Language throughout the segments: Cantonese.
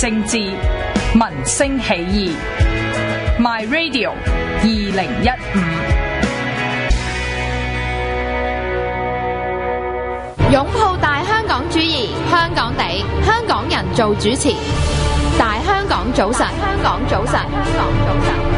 政治，民聲起義。My Radio 2015。 擁抱大香港主義，香港地，香港人做主持。大香港早晨，香港早晨，香港早晨。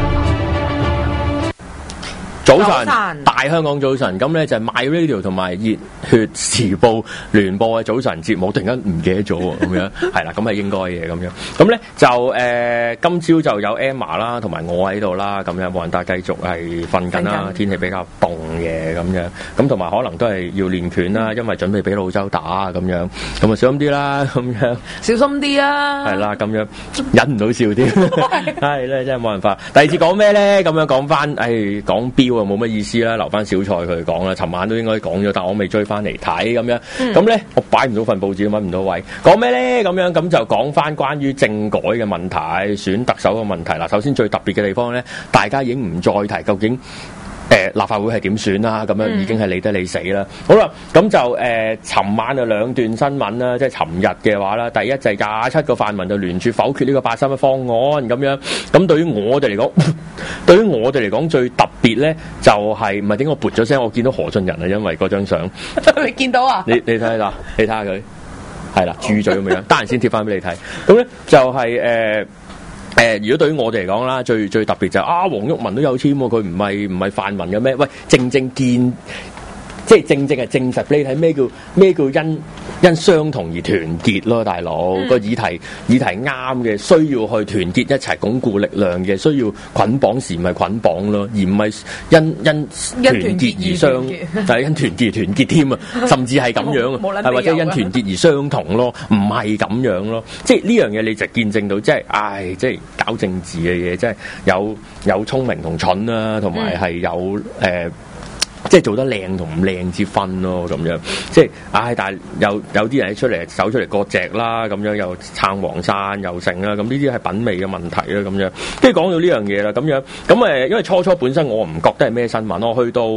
早晨，大香港早晨，咁咧就係 My Radio 同埋熱血時報聯播嘅早晨節目，突然間唔記得咗喎，咁樣係啦，咁係應該嘅咁樣。咁咧就今朝就有 Emma 啦，同埋我喺度啦，咁樣冇人，但係繼續係瞓緊啦，天氣比較凍嘅咁樣，咁同埋可能都係要練拳啦，因為準備俾老周打咁樣，咁啊小心啲啦，咁樣小心啲啊， 係啦，咁樣忍唔到笑添，係咧真係冇辦法。第二次講咩咧？咁樣講翻，講標。冇乜意思啦，留翻小菜佢講啦。尋晚都應該講咗，但我未追翻嚟睇咁樣。咁咧，我擺唔到份報紙，揾唔到位。講咩咧？咁樣咁就講翻關於政改嘅問題、選特首嘅問題啦。首先最特別嘅地方咧，大家已經唔再提究竟立法會係點選啦，咁樣已經係理得你死啦。好啦，咁就尋晚就兩段新聞啦，即係尋日嘅話啦，第一就係27個泛民就聯署否決呢個831方案咁樣。咁對於我哋嚟講，最特別咧就係唔係點解我撥咗聲？我見到何俊仁啊，因為嗰張相你見到啊？ 你睇下啦，你睇下佢係啦，豬嘴咁樣，得閒先貼翻俾你睇。咁咧就係如果對於我哋嚟講啦，最特別就係黃毓民都有簽喎，佢唔係泛民嘅咩？喂，正見即係正係證實俾你睇咩叫因相同而團結咯，大佬個議題啱嘅，需要去團結一齊鞏固力量嘅，需要捆綁時唔係捆綁咯，而唔係因團結而相，但係因團結而團結添啊，甚至係咁樣啊，係或者因團結而相同咯，唔係咁樣咯，即係呢樣嘢你就見證到，即係即係搞政治嘅嘢，即係有聰明同蠢啦，同埋係有即係做得靚同唔靚之分咯，咁樣即係但係有啲人走出嚟割席啦，咁樣又撐黃山又成啦，咁呢啲係品味嘅問題啦，咁樣跟住講到呢樣嘢啦，咁樣咁因為初本身我唔覺得係咩新聞，我去到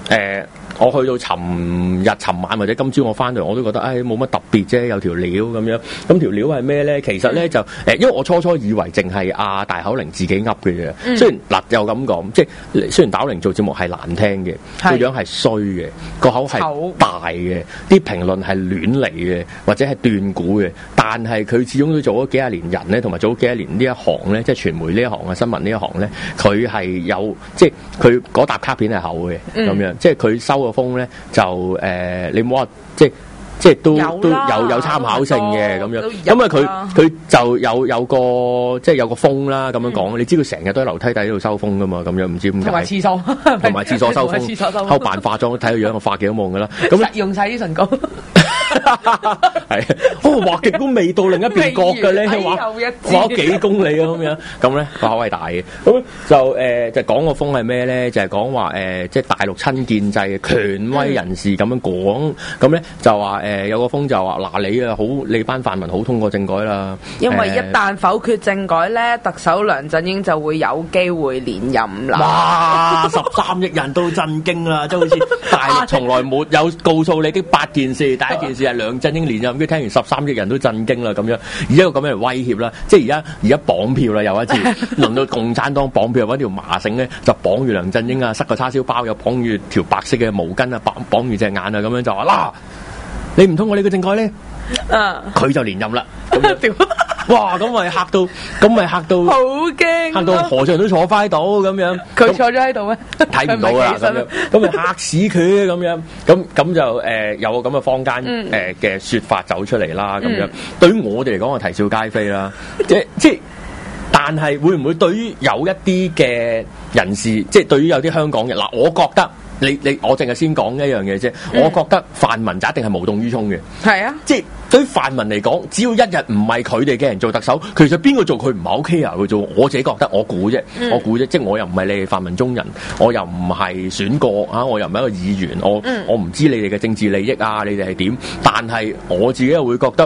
尋晚或者今朝我翻嚟我都覺得冇乜特別啫，有條料咁樣，咁條料係咩咧？其實咧就因為我初以為淨係大口玲自己噏嘅啫，雖然嗱又咁講，即係雖然大口玲做節目係難聽嘅，個樣係衰嘅，個口係大嘅，啲評論係亂嚟嘅，或者係斷估嘅，但係佢始終都做咗幾廿年人咧，同埋做咗幾廿年呢一行咧，即係傳媒呢一行啊，新聞呢一行咧，佢係有即係佢嗰沓卡片係厚嘅咁樣，即係佢收個風咧就你唔好話即係都有參考性嘅咁樣，咁佢就有個即係有個風啦咁樣講，你知佢成日都喺樓梯底喺度收風噶嘛，咁樣唔知點解。同埋廁所收風，喺度扮化妝，睇個樣我化幾多夢噶啦。咁用晒啲唇膏。 係，畫極都未到另一邊角嘅咧，畫咗幾公里啊咁樣，咁咧個口係大嘅，咁就講個風係咩咧？就係講話即係大陸親建制嘅權威人士咁樣講，咁咧就話有個風就話嗱你班泛民好通過政改啦， 因為一旦否決政改咧，特首梁振英就會有機會連任啦。 哇！13億人都震驚啦，即係好似大陸從來沒有告訴你的8件事，第一件事係梁振英連任，跟住聽完13億人都震驚啦咁樣，而家個咁樣嚟威脅啦，即係而家綁票啦，又一次輪到共產黨綁票，揾條麻繩咧就綁住梁振英啊，塞個叉燒包又綁住條白色嘅毛巾啊，綁住隻眼啊，咁樣就話嗱，你唔通過你個政改咧，佢就連任啦，咁樣哇！咁咪嚇到，好驚，嚇到何俊仁都坐翻喺度咁樣。 佢坐咗喺度咩？ 睇唔到啦咁樣，咁咪嚇死佢咁樣。咁就有個咁嘅坊間嘅説法走出嚟啦咁樣。對於我哋嚟講，係啼笑皆非啦。即係，但係會唔會對於有一啲嘅人士，即係對於有啲香港人嗱，我覺得。我淨係先講一樣嘢啫。我覺得泛民就一定係無動於衷嘅。係啊，即係對於泛民嚟講，只要一日唔係佢哋嘅人做特首，其實邊個做佢唔係 OK 啊？佢做我自己覺得，我估啫，即係我又唔係你哋泛民中人，我又唔係選過啊，我又唔係一個議員，我唔知你哋嘅政治利益啊，你哋係點？但係我自己又會覺得，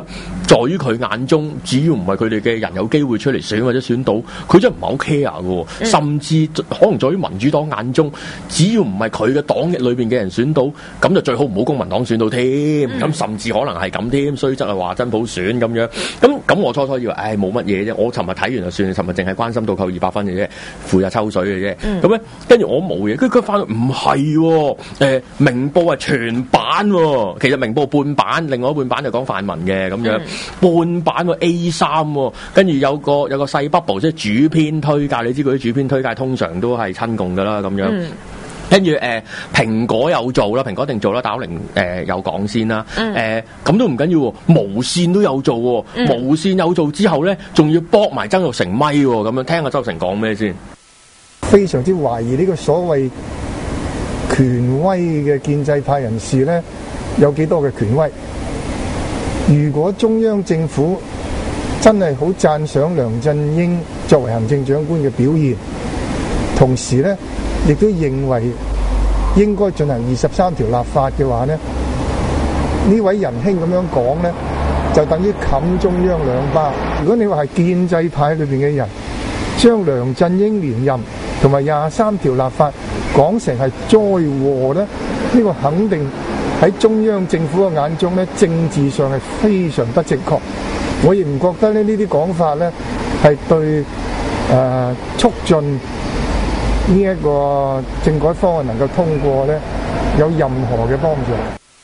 在於佢眼中，只要唔係佢哋嘅人有機會出嚟選或者選到，佢真係唔係好 care 嘅。甚至可能在於民主黨眼中，只要唔係佢嘅黨裏邊嘅人選到，咁就最好唔好公民黨選到添。咁甚至可能係咁添，雖則係話真普選咁樣。咁我初以為，冇乜嘢啫。我尋日睇完就算，尋日淨係關心到扣200分嘅啫，負責抽水嘅啫。咁咧，跟住我冇嘢，跟住佢翻唔係，明報係全版喎，其實明報半版，另外一半版就講泛民嘅咁樣，半版喎 A3，跟住有個細 bubble 即係主編推介，你知佢啲主編推介通常都係親共噶啦咁樣。跟住蘋果有做啦，蘋果一定做啦，打0有講先啦。咁都唔緊要喎，無線都有做喎。無線有做之後咧，仲要駁埋曾鈺成咪喎，咁樣聽下周成講咩先。 非常之懷疑呢個所謂權威嘅建制派人士咧，有幾多嘅權威？如果中央政府真係好讚賞梁振英作為行政長官嘅表現，同時咧，亦都認為應該進行23條立法嘅話咧，呢位仁兄咁樣講咧，就等於冚中央兩巴。如果你話係建制派裏邊嘅人，將梁振英連任同埋23條立法講成係災禍咧，呢個肯定喺中央政府嘅眼中咧，政治上係非常不正確。我亦唔覺得咧呢啲講法咧係對促進呢一個政改方案能夠通過咧，有任何嘅幫助。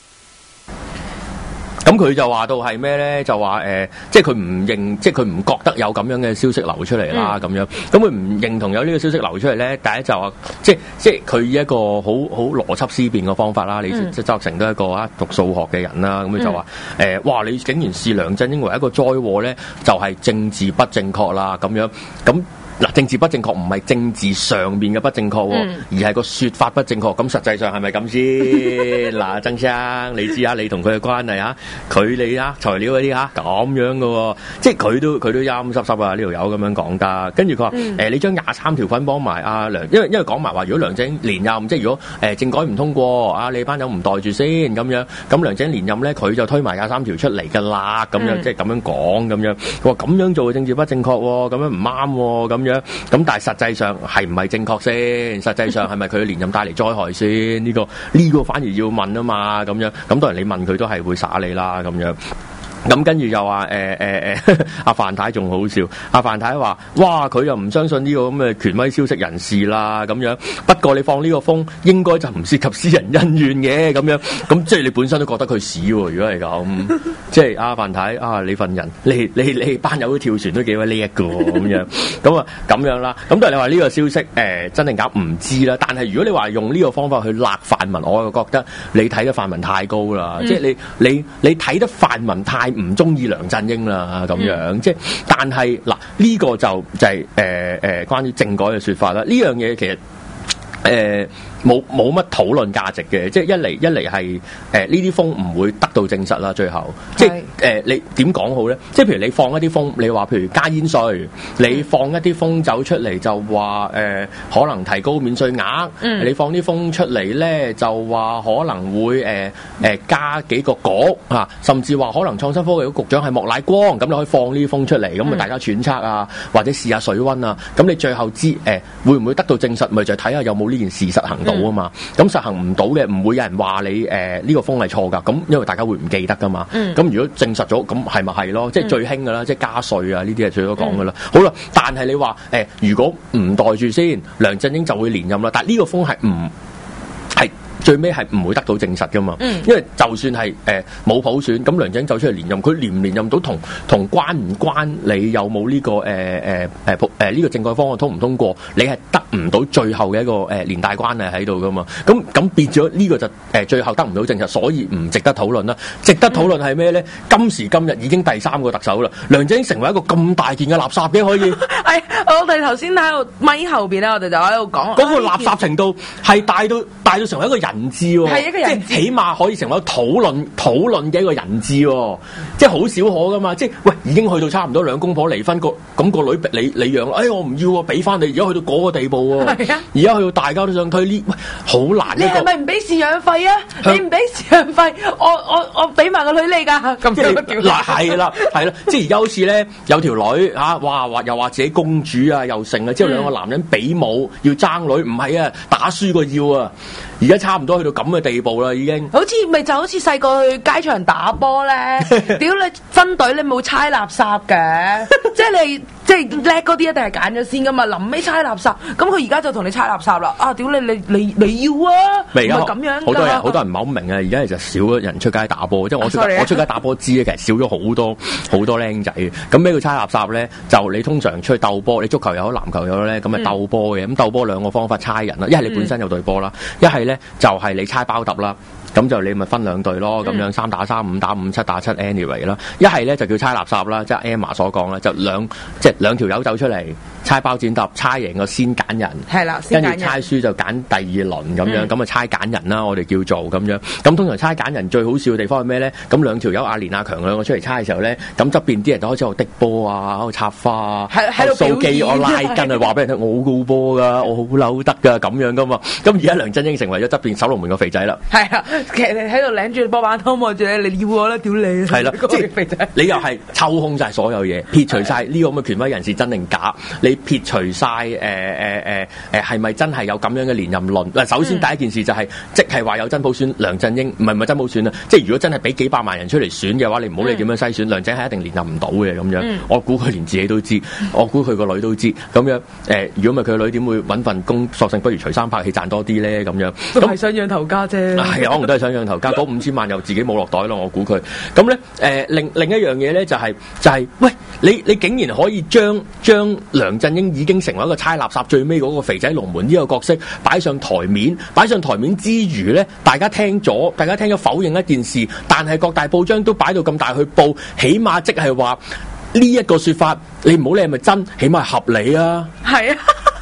咁佢就話到係咩咧？就話即係佢唔認，即係佢唔覺得有咁樣嘅消息流出嚟啦，咁樣。咁佢唔認同有呢個消息流出嚟咧。第一就話，即係佢以一個好邏輯思辨嘅方法啦。你即係周成都係一個讀數學嘅人啦。咁佢就話哇！你竟然視梁振英為一個災禍咧，就係政治不正確啦，咁樣咁。嗱，政治不正確唔係政治上面嘅不正確，而係個說法不正確。咁實際上係咪咁先？嗱，曾生，你知啊，你同佢嘅關係啊，佢你啊材料嗰啲嚇咁樣嘅，即係佢都陰濕濕啊！呢條友咁樣講得，跟住佢話你將23條粉幫埋阿梁，因為講埋話，如果梁振英連任，即係如果政改唔通過，啊你班友唔袋住先咁樣，咁梁振英連任咧，佢就推埋23條出嚟㗎啦，咁樣即係咁樣講咁樣。佢話咁樣做嘅政治不正確喎，咁樣唔啱喎，咁樣。咁但係實際上係唔係正確先？實際上係咪佢嘅連任帶嚟災害先？呢個反而要問啊嘛，咁樣。咁當然你問佢都係會耍你啦，咁樣。咁跟住又話阿范太仲好笑，阿范太話：哇，佢又唔相信呢個咁嘅權威消息人士啦，咁樣。不過你放呢個風，應該就唔涉及私人恩怨嘅，咁樣。咁即係你本身都覺得佢屎喎，如果係咁，即係阿范太啊，你份人，你班友都跳船都幾鬼叻一個咁樣。咁啊咁樣啦。咁但係你話呢個消息真定假唔知啦。但係如果你話用呢個方法去勒泛民，我就覺得你睇得泛民太高啦。即係你睇得泛民太唔中意梁振英啦，咁樣即係，但係嗱呢個就係關於政改嘅說法啦。呢樣嘢其實冇乜討論價值嘅，即係一嚟係呢啲風唔會得到證實啦，最後即係你點講好咧？即係譬如你放一啲風，你話譬如加煙稅，你放一啲風走出嚟就話可能提高免稅額，你放啲風出嚟咧就話可能會加幾個局啊，甚至話可能創新科技局局長係莫乃光，咁你可以放呢啲風出嚟，咁大家揣測啊，或者試下水溫啊，咁你最後知會唔會得到證實？咪就睇下有冇呢件事實行到啊嘛，咁實行唔到嘅，唔會有人話你呢個風係錯噶，咁因為大家會唔記得噶嘛，咁如果證實咗，咁係咪係咯？即係最興噶啦，即係加稅啊呢啲係最多講噶啦。好啦，但係你話如果唔袋住先，梁振英就會連任啦，但係呢個風係唔係最尾係唔會得到證實噶嘛，因為就算係冇普選，咁梁振英走出嚟連任，佢連唔連任到同關唔關你有冇呢個呢個政改方案通唔通過，你係得唔到最後嘅一個連帶關係喺度噶嘛，咁變咗呢個就最後得唔到證實，所以唔值得討論啦。值得討論係咩咧？今時今日已經第3個特首啦，梁振英成為一個咁大件嘅垃圾嘅可以。 我哋頭先喺度咪後邊咧，我哋就喺度講嗰個垃圾程度係大到成為一個人質喎， 係一個人質， 即係起碼可以成為討論嘅一個人質喎，即係好少可噶嘛。即係喂，已經去到差唔多兩公婆離婚，咁個女你養，我唔要喎，俾翻你。而家去到嗰個地步喎。 係啊， 而家去到大家都想推呢，喂，好難你一個。 係咪唔俾贍養費啊？你唔俾贍養費，我俾埋個女你㗎，咁即樣係嗱，係啦，即係而家好似咧有條女嚇，哇話又話自己公主啊，又成啊，之後兩個男人比武要爭女，唔係啊，打輸個要啊，而家差唔多去到咁嘅地步啦，已經。 好似咪就好似細個去街場打波咧，屌你分隊你冇猜垃圾嘅，即係你即係叻嗰啲一定係揀咗先噶嘛，臨尾猜垃圾，咁佢而家就同你猜垃圾啦，啊屌你要啊，唔咪而家係咁樣㗎好多人唔係好明啊！而家其實少咗人出街打波，即係我出街打波知咧，其實少咗好多僆仔嘅。咁咩叫猜垃圾咧？就你通常出去鬥波，你足球又好，籃球又好咧，咁咪鬥波嘅。咁鬥波兩個方法猜人啦，一係你本身有隊波啦，一係咧就係你猜包揼啦。咁就你咪分兩隊咯，咁樣3打3、5打5、7打7 anyway 啦。一係咧就叫猜垃圾啦，即係 Emma 所講啦，就兩條友走出嚟猜包剪揼，猜贏個先揀人， 係啦， 跟住猜輸就揀第二輪咁樣，咁啊猜揀人啦，我哋叫做咁樣。咁通常猜揀人最好笑嘅地方係咩咧？咁兩條友阿連阿強兩個出嚟猜嘅時候咧，咁側邊啲人就開始喺度滴波啊，喺度插花啊， 喺度掃機，我拉筋啊，話俾人聽我好高波㗎，我好扭得㗎，咁樣㗎嘛。咁而家梁振英成為咗側邊守龍門個肥仔啦。 係啊，其實你喺度領住波板湯望住你要我啦，屌你！ 係啦，即係肥仔， 你又係抽空晒所有嘢，撇除晒呢個咁嘅權威人士真定假，你撇除晒係咪真係有咁樣嘅連任論？嗱，首先第一件事就係、即係話有真普選，梁振英唔係真普選啊！即係如果真係俾幾百萬人出嚟選嘅話，你唔好理點樣篩選，梁振英係一定連任唔到嘅咁樣。我估佢連自己都知，我估佢個女都知咁樣。如果唔係佢個女點會揾份工，索性不如除衫拍戲賺多啲咧咁樣。 都係想養頭家啫。 係啊，可能都係想養頭家，嗰5000萬又自己冇落袋咯，我估佢。咁咧另一樣嘢咧就係、喂，你竟然可以將梁振英已經成為一個猜垃圾最尾嗰個肥仔龍門呢個角色擺上台面之餘咧，大家聽咗否認一件事，但係各大報章都擺到咁大去報，起碼即係話呢一個說法，你唔好理係咪真，起碼係合理啊。 係啊，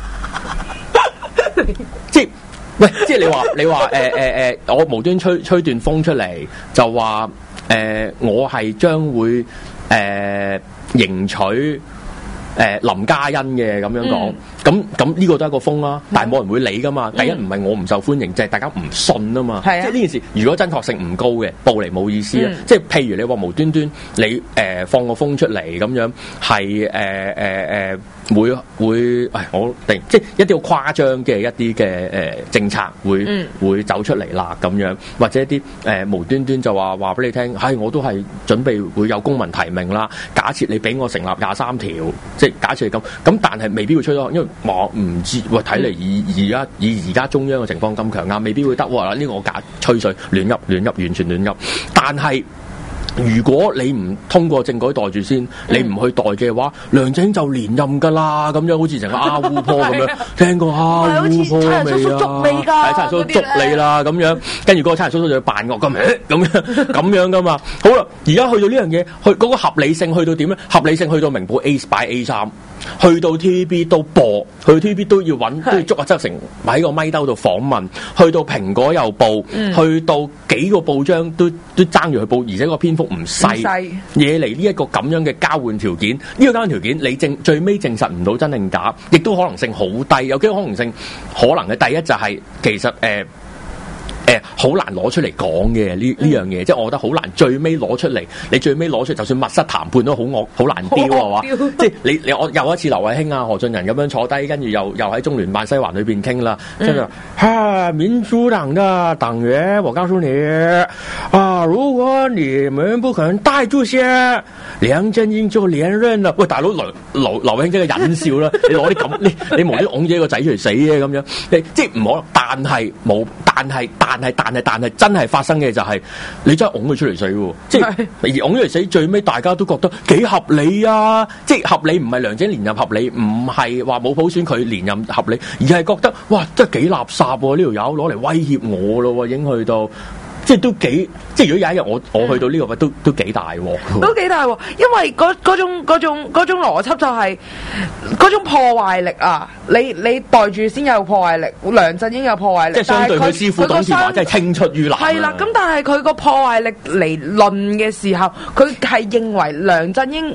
即係你話我無端吹段風出嚟，就話我係將會迎娶林嘉欣嘅咁樣講，咁呢個都係一個風啦，但係冇人會理噶嘛。第一唔係我唔受歡迎，就係大家唔信啊嘛。即係呢件事，如果真確性唔高嘅，報嚟冇意思啦。即係譬如你話無端端你放個風出嚟咁樣，係會我定即係一啲好誇張嘅一啲嘅政策會走出嚟啦咁樣，或者一啲無端端就話俾你聽，我都係準備會有公民提名啦。假設你俾我成立23條，即係假設係咁，但係未必會吹到，因為我唔知喂，睇嚟以而家中央嘅情況咁強硬，未必會得喎。呢個我假吹水亂噏，完全亂噏。但係如果你唔通過政改袋住先，你唔去袋嘅話，梁振英就連任㗎啦，咁樣好似成個阿烏坡咁樣，聽過阿烏坡未啊？係差人叔叔捉你啦咁樣，跟住嗰個差人叔叔就要扮惡咁樣㗎嘛。好啦，而家去到呢樣嘢，去嗰個合理性去到點咧？合理性去到明報 A 擺 A3。去到 TVB 都播，去到 TVB 都要揾，都要捉阿周成喺個咪兜度訪問，去到蘋果又報，去到幾個報章都爭住去報，而且個篇幅唔細，嘢嚟呢一個咁樣嘅交換條件，呢個交換條件你最尾證實唔到真定假，亦都可能性好低，有幾個可能性，可能嘅第一就係其實好難攞出嚟講嘅呢樣嘢，即係我覺得好難最尾攞出嚟。你最尾攞出嚟，就算密室談判都好難丟啊！嘛，即係我又一次劉慧卿啊、何俊仁咁樣坐低，跟住又喺中聯辦西環裏邊傾啦，跟住民主黨的黨員，我告訴你啊，如果你們不肯帶住些，梁振英就連任啦！喂，大佬劉慧卿真係忍笑啦！你攞啲咁，你無端拱自己個仔出嚟死嘅咁樣，即係唔可能，但係冇。但係真係發生嘅就係、你真係拱佢出嚟死喎，即係而拱出嚟死，最尾大家都覺得幾合理啊！即係合理唔係梁振英連任合理，唔係話冇普選佢連任合理，而係覺得哇，真係幾垃圾喎！呢條友攞嚟威脅我咯，已經去到。即係都幾，即係如果有一日我去到呢個位，都幾大喎， 都幾大喎，因為嗰種邏輯就係嗰種破壞力啊！你袋住先有破壞力，梁振英有破壞力， 即係相對佢師傅董建華真係青出於藍。 係啦，咁但係佢個破壞力嚟論嘅時候，佢係認為梁振英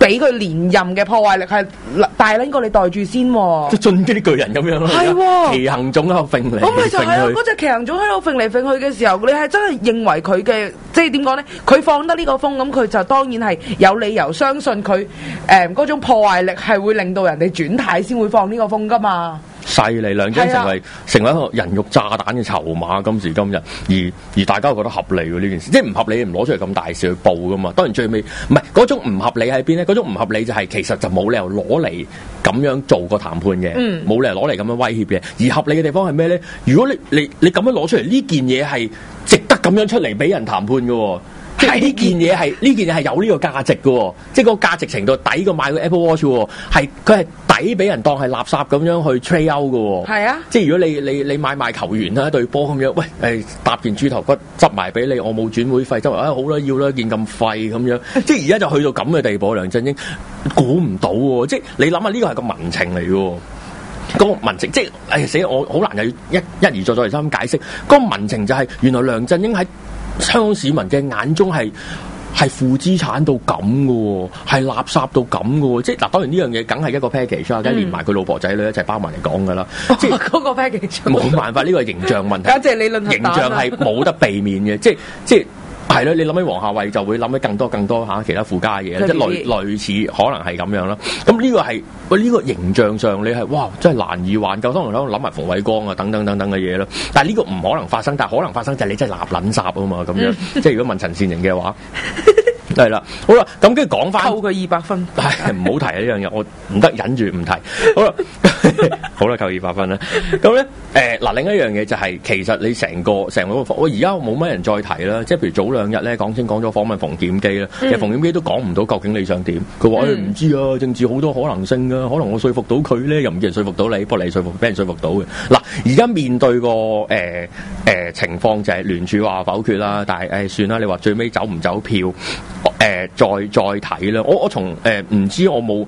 俾佢連任嘅破壞力係大撚過你袋住先喎。 即係進擊啲巨人咁樣咯。 係喎， 奇行種喺度揈嚟咁咪就係啊！ 揈去嗰隻奇行種喺度揈嚟揈去嘅時候，你係真係認為佢嘅即係點講咧？佢放得呢個風，咁佢就當然係有理由相信佢嗰種破壞力係會令到人哋轉態先會放呢個風噶嘛。 犀利，梁振英成為一個人肉炸彈嘅籌碼，今時今日，而大家覺得合理喎呢件事，即係唔合理唔攞出嚟咁大事去報噶嘛。當然最尾唔係嗰種唔合理喺邊咧？嗰種唔合理就係其實就冇理由攞嚟咁樣做個談判嘅，冇理由攞嚟咁樣威脅嘅。而合理嘅地方係咩咧？如果你咁樣攞出嚟，呢件嘢係值得咁樣出嚟俾人談判嘅喎。即係呢件嘢係有呢個價值嘅，即係個價值程度抵過買個 Apple Watch 喎，佢係抵俾人當係垃圾咁樣去 trade out 嘅。係啊，即係如果你買球員啦，一對波咁樣，喂搭件豬頭骨執埋俾你，我冇轉會費，執埋好啦，要啦，件咁廢咁樣，即係而家就去到咁嘅地步，梁振英估唔到喎，即係你諗下呢個係個民情嚟嘅。嗰個民情即係死我好難又一而再再而三咁解釋。嗰個民情就係原來梁振英喺香港市民嘅眼中係負資產到咁嘅喎，係垃圾到咁嘅喎，即係嗱當然呢樣嘢梗係一個 package 啦，梗係連埋佢老婆仔女一齊包埋嚟講㗎啦，即係嗰個 package 冇辦法，呢個係形象問題，簡直理論形象係冇得避免嘅，即係。係咯，你諗起黃夏蕙就會諗起更多嚇其他附加嘢，即係類似可能係咁樣啦。咁呢個係呢個形象上你係哇真係難以挽救。當然諗埋馮偉光啊等等嘅嘢啦。但係呢個唔可能發生，但係可能發生就係你真係立撚雜啊嘛咁樣。即係如果問陳善盈嘅話。係啦，好啦，咁跟住講翻，扣佢200分，係唔好提啊呢樣嘢，我唔得忍住唔提。好啦，好啦，扣200分啦。咁咧，嗱，另一樣嘢就係、是，其實你成個我而家冇乜人再提啦。即係譬如早2日咧，講咗訪問馮檢基啦，其實馮檢基都講唔到究竟你想點。佢話唔知啊，政治好多可能性噶，可能我說服到佢咧，又唔見人說服到你，不過你俾人說服到嘅。嗱，而家面對個情況就係聯署話否決啦，但係算啦，你話最尾走唔走票？再睇啦，我從唔知我冇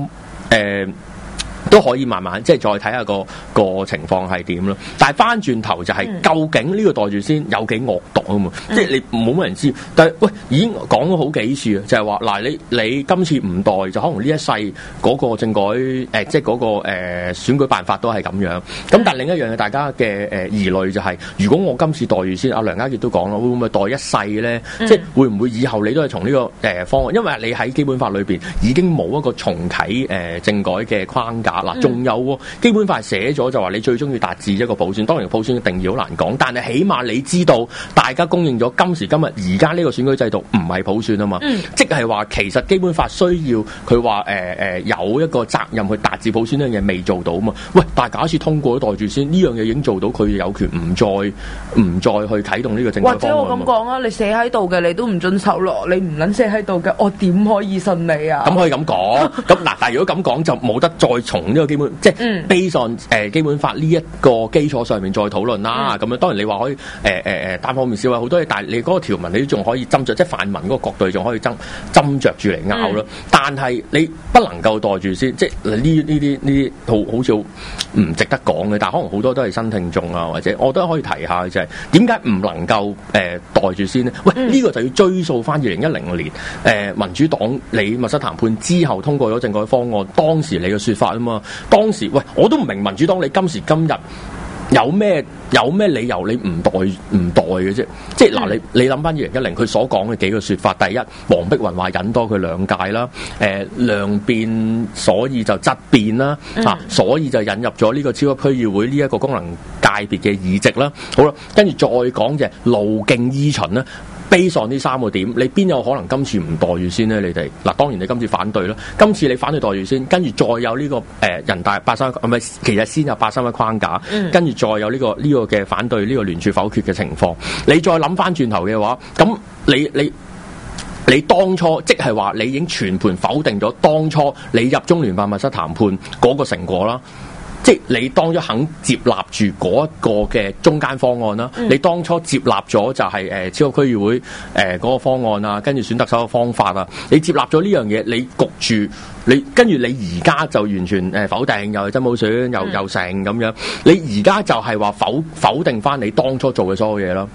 都可以慢慢即係再睇下個情況係點咯。但係翻轉頭就係、究竟呢個袋住先有幾惡毒啊嘛？即係你冇乜人知。但係喂，已經講咗好幾次啊，就係話嗱，你今次唔袋就可能呢一世嗰個政改即係嗰個選舉辦法都係咁樣。咁但係另一樣嘢，大家嘅疑慮就係、如果我今次袋住先，阿梁家傑都講啦，會唔會袋一世咧？即係會唔會以後你都係從呢個方案？因為你喺基本法裏邊已經冇一個重啟政改嘅框架。嗱，仲有喎，基本法寫咗就話你最終要達至一個普選，當然普選嘅定義好難講，但係起碼你知道大家公認咗今時今日而家呢個選舉制度唔係普選啊嘛，即係話其實基本法需要佢話有一個責任去達至普選呢樣嘢未做到啊嘛，喂，但係假設通過咗袋住先，呢樣嘢已經做到，佢有權唔再去啟動呢個政改方案。或者我咁講啊，你寫喺度嘅你都唔遵守咯，你唔撚寫喺度嘅，我點可以信你啊？咁可以咁講，咁嗱，但係如果咁講就冇得再從呢個基本即係 based on 基本法呢一個基礎上面再討論啦。咁樣當然你話可以單方面消化好多嘢，但係你嗰個條文你都仲可以斟酌，即係泛民嗰個角度仲可以斟酌住嚟拗咯。但係你不能夠袋住先，即係呢啲好似唔值得講嘅。但係可能好多都係新聽眾啊，或者我都可以提下就係點解唔能夠袋住先呢？喂，呢個就要追溯翻2010年民主黨你密室談判之後通過咗政改方案，當時你嘅說法啊嘛。當時喂，我都唔明民主黨你今時今日有咩理由你唔代嘅啫？即係嗱，你諗翻2010佢所講嘅幾個說法，第一，黃碧雲話忍多佢2屆啦，量變所以就質變啦，所以就引入咗呢個超級區議會呢一個功能界別嘅議席啦。好啦，跟住再講就係路徑依循啦。based on呢3個點，你邊有可能今次唔袋住先呢？你哋嗱，當然你今次反對啦，今次你反對袋住先，跟住再有呢個人大83唔係，其實先有83框架，跟住再有呢個嘅反對呢個聯署否決嘅情況，你再諗翻轉頭嘅話，咁你當初即係話你已經全盤否定咗當初你入中聯辦密室談判嗰個成果啦。即係你當初肯接納住嗰一個嘅中間方案啦，你當初接納咗就係超級區議會嗰個方案啊，跟住選特首嘅方法啊，你接納咗呢樣嘢，你焗住你跟住你而家就完全否定，又係真冇選，又成咁樣，你而家就係話否定翻你當初做嘅所有嘢咯。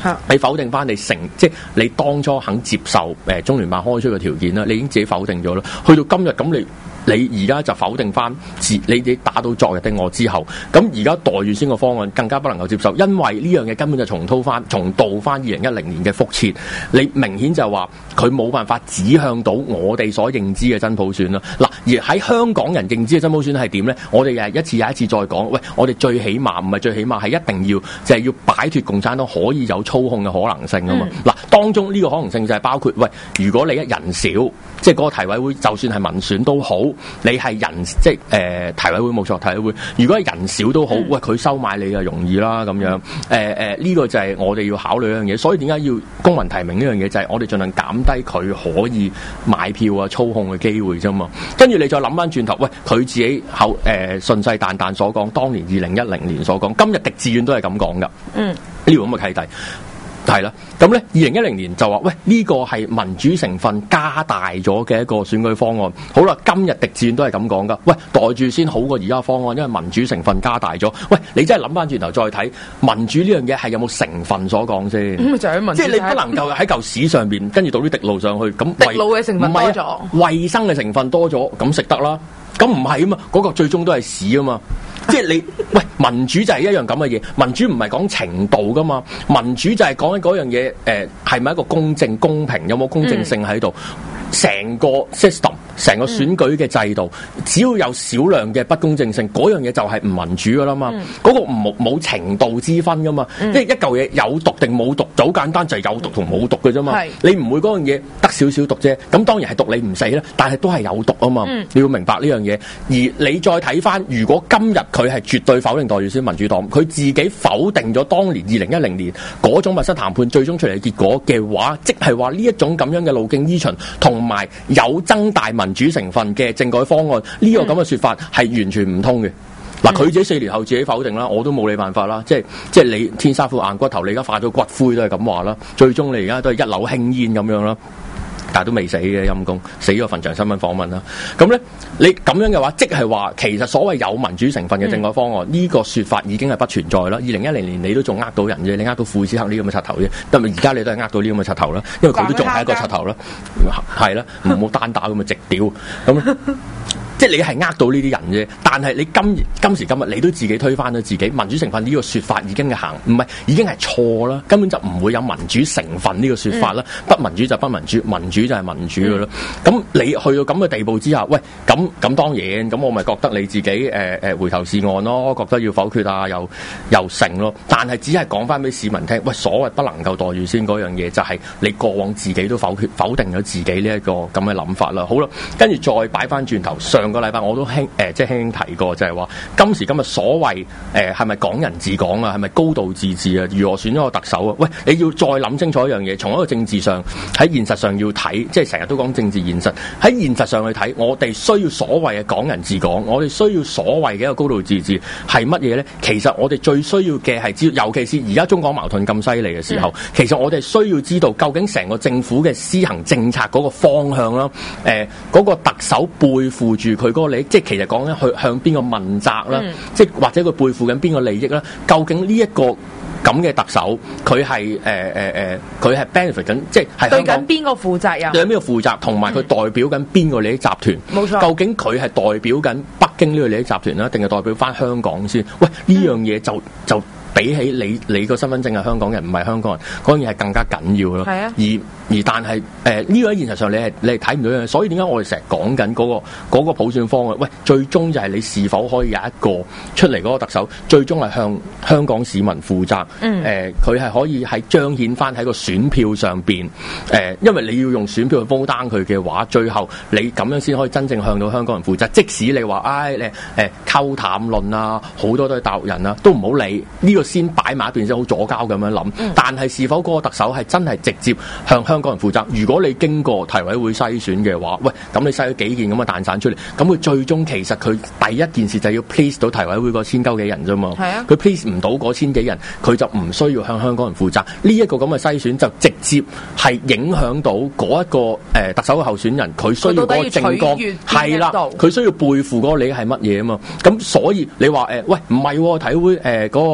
你否定翻你即係你當初肯接受中聯辦開出嘅條件啦，你已經自己否定咗啦。去到今日咁你而家就否定翻你打到昨日的我之後，咁而家代住先個方案更加不能夠接受，因為呢樣嘢根本就重蹈翻2010年嘅覆轍。你明顯就係話佢冇辦法指向到我哋所認知嘅真普選啦。嗱，而喺香港人認知嘅真普選係點咧？我哋又一次又一次再講，喂，我哋最起碼唔係最起碼係一定要就係要擺脫共產黨可以有操控嘅可能性啊嘛。嗱，當中呢個可能性就係包括，喂，如果你一人少，即係嗰個提委會就算係民選都好。你係人即係提委會冇錯，提委會如果係人少都好，喂，佢收買你就容易啦咁樣。呢個就係我哋要考慮一樣嘢，所以點解要公民提名呢樣嘢？就係我哋盡量減低佢可以買票啊、操控嘅機會啫嘛。跟住你再諗翻轉頭，喂，佢自己信誓旦旦所講，當年2010年所講，今日狄志遠都係咁講噶。呢個咁嘅契弟。係啦，咁咧2010年就話，喂，呢個係民主成分加大咗嘅一個選舉方案。好啦，今日狄志遠都係咁講噶，喂，袋住先好過而家方案，因為民主成分加大咗。喂，你真係諗翻轉頭再睇民主呢樣嘢係有冇成分所講先？ 咁就係民主， 即係你不能夠喺嚿屎上邊跟住倒啲滴露上去，咁滴露嘅成分多咗， 衛生嘅成分多咗，咁食得啦。咁唔係啊嘛，嗰個最終都係屎啊嘛。即係你喂，民主就係一樣咁嘅嘢，民主唔係講程度噶嘛，民主就係講緊嗰樣嘢，係咪一個公正公平，有冇公正性喺度？成個 system， 成個選舉嘅制度，只要有少量嘅不公正性，嗰樣嘢就係唔民主噶啦嘛。嗰個冇程度之分噶嘛，即係一嚿嘢有毒定冇毒就好簡單，就係有毒同冇毒嘅啫嘛。你唔會嗰樣嘢得少少毒啫，咁當然係毒你唔死啦，但係都係有毒啊嘛。你要明白呢樣嘢。而你再睇翻，如果今日佢係絕對否定代表先民主黨，佢自己否定咗當年2010年嗰種密室談判最終出嚟嘅結果嘅話，即係話呢一種咁樣嘅路徑依循同埋有增大民主成分嘅政改方案，呢個咁嘅說法係完全唔通嘅。嗱，佢自己4年後自己否定啦，我都冇你辦法啦。即係你天生副硬骨頭，你而家化咗骨灰都係咁話啦。最終你而家都係一縷輕煙咁樣啦。但係都未死嘅陰公，死咗份長新聞訪問啦。咁咧，你咁樣嘅話，即係話其實所謂有民主成分嘅政改方案，呢個說法已經係不存在啦。2010年你都仲呃到人啫，你呃到庫斯克呢咁嘅柒頭啫。但係而家你都係呃到呢咁嘅柒頭啦，因為佢都仲係一個柒頭啦，係啦，唔好單打咁嘅直屌咁。即係你係呃到呢啲人啫，但係你今時今日你都自己推翻咗自己民主成分呢個說法已經係唔係已經係錯啦，根本就唔會有民主成分呢個說法啦。不民主就不民主，民主就係民主噶啦。咁你去到咁嘅地步之下，喂，咁當然，咁我咪覺得你自己回頭是岸咯，覺得要否決啊，又成咯。但係只係講翻俾市民聽，喂，所謂不能夠袋住先嗰樣嘢，就係你過往自己都否定咗自己呢一個咁嘅諗法啦。好啦，跟住再擺翻轉頭上個禮拜我都輕輕提過，就係話今時今日所謂係咪港人治港啊，係咪高度自治啊，如何選咗個特首啊？喂，你要再諗清楚一樣嘢，從一個政治上喺現實上要睇，即係成日都講政治現實，喺現實上去睇，我哋需要所謂嘅港人治港，我哋需要所謂嘅一個高度自治係乜嘢咧？其實我哋最需要嘅係知道，尤其是而家中港矛盾咁犀利嘅時候，其實我哋需要知道究竟成個政府嘅施行政策嗰個方向啦，嗰個特首背負住佢嗰個利益，即係其實講緊去向邊個問責啦，即係或者佢背負緊邊個利益啦？究竟呢一個咁嘅特首，佢係佢係 benefit 緊，即係對緊邊個負責任？ 對緊邊個負責，同埋佢代表緊邊個利益集團？冇錯。究竟佢係代表緊北京呢個利益集團啦，定係代表翻香港先？喂，呢樣嘢就比起你個身份證係香港人，唔係香港人，嗰樣嘢係更加緊要咯。係啊。而但係呢個喺現實上你係睇唔到嘅，所以點解我哋成日講緊嗰個普選方案？喂，最終就係你是否可以有一個出嚟嗰個特首，最終係向香港市民負責。佢係可以喺彰顯翻喺個選票上邊。因為你要用選票去包單佢嘅話，最後你咁樣先可以真正向到香港人負責。即使你話溝淡論啊，好多都係大陸人啊，都唔好理呢個先擺埋一邊先，好左膠咁樣諗。但係是否嗰個特首係真係直接向香港人負責？如果你經過提委會篩選嘅話，喂，咁你篩咗幾件咁嘅蛋散出嚟，咁佢最終其實佢第一件事就要 please 到提委會嗰千幾人啫嘛。係啊，佢 please 唔到嗰千幾人，佢就唔需要向香港人負責。呢一個咁嘅篩選就直接係影響到嗰一個特首嘅候選人，佢需要嗰個政綱係啦，佢需要背負嗰個你係乜嘢啊嘛。咁所以你話喂唔係提委會嗰個篩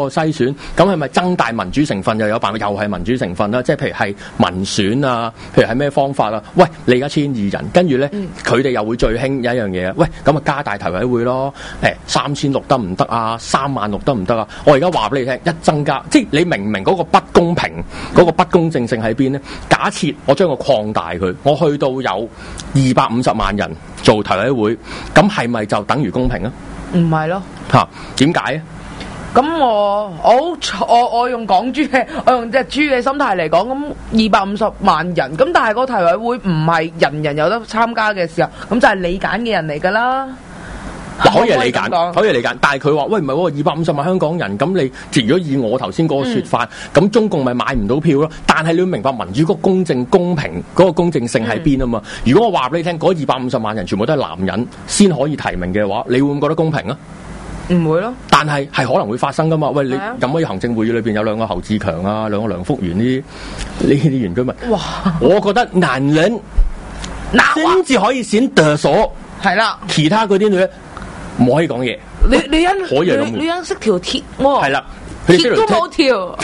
選，咁係咪增大民主成分又有辦法？又係民主成分啦，即係譬如係民選啊，譬如係咩方法啊？喂，你而家1200人，跟住咧佢哋又會最興有一樣嘢啊！喂，咁啊加大提委會咯，3600得唔得啊？36000得唔得啊？我而家話俾你聽，一增加，即係你明唔明嗰個不公平、嗰個不公正性喺邊咧？假設我將個擴大佢，我去到有250萬人做提委會，咁係咪就等於公平啊？ 唔係咯。 點解啊？ 咁我用港豬嘅，我用隻豬嘅心態嚟講，咁250萬人，咁但係個提委會唔係人人有得參加嘅時候，咁就係你揀嘅人嚟㗎啦。 可以係你揀，可以係你揀，但係佢話喂唔係喎，250萬香港人，咁你如果以我頭先嗰個説法，咁中共咪買唔到票咯？但係你要明白民主嗰個公正公平嗰個公正性喺邊啊嘛？如果我話俾你聽，嗰250萬人全部都係男人先可以提名嘅話，你會唔會覺得公平啊？ 唔會咯， 但係可能會發生噶嘛？喂，你咁可以行政會議裏邊有2個侯志強啊，2個梁福元呢啲原居民，哇！我覺得男人先至可以選特首，係啦，其他嗰啲女唔可以講嘢。 女人可以咁， 女人識條鐵喎， 係啦， 鐵都冇條，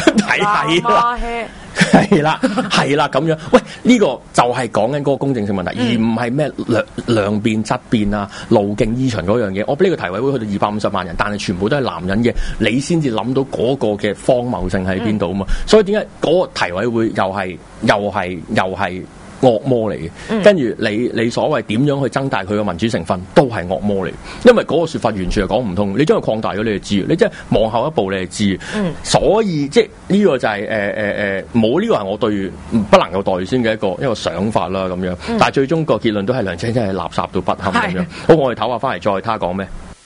係啦咁樣。喂，呢個就係講緊嗰個公正性問題，而唔係咩量變質變啊、路徑依循嗰樣嘢。我俾呢個提委會去到250萬人，但係全部都係男人嘅，你先至諗到嗰個嘅荒謬性喺邊度啊嘛。所以點解嗰個提委會又係惡魔嚟嘅？跟住你所謂點樣去增大佢嘅民主成分，都係惡魔嚟。因為嗰個說法完全係講唔通。你將佢擴大咗，你就知。你即係望後一步，你就知。所以即係呢個就係冇呢個係我對不能夠代先嘅一個想法啦咁樣。但係最終個結論都係梁振英真係垃圾到不堪咁樣。好，我哋唞下翻嚟再睇下講咩。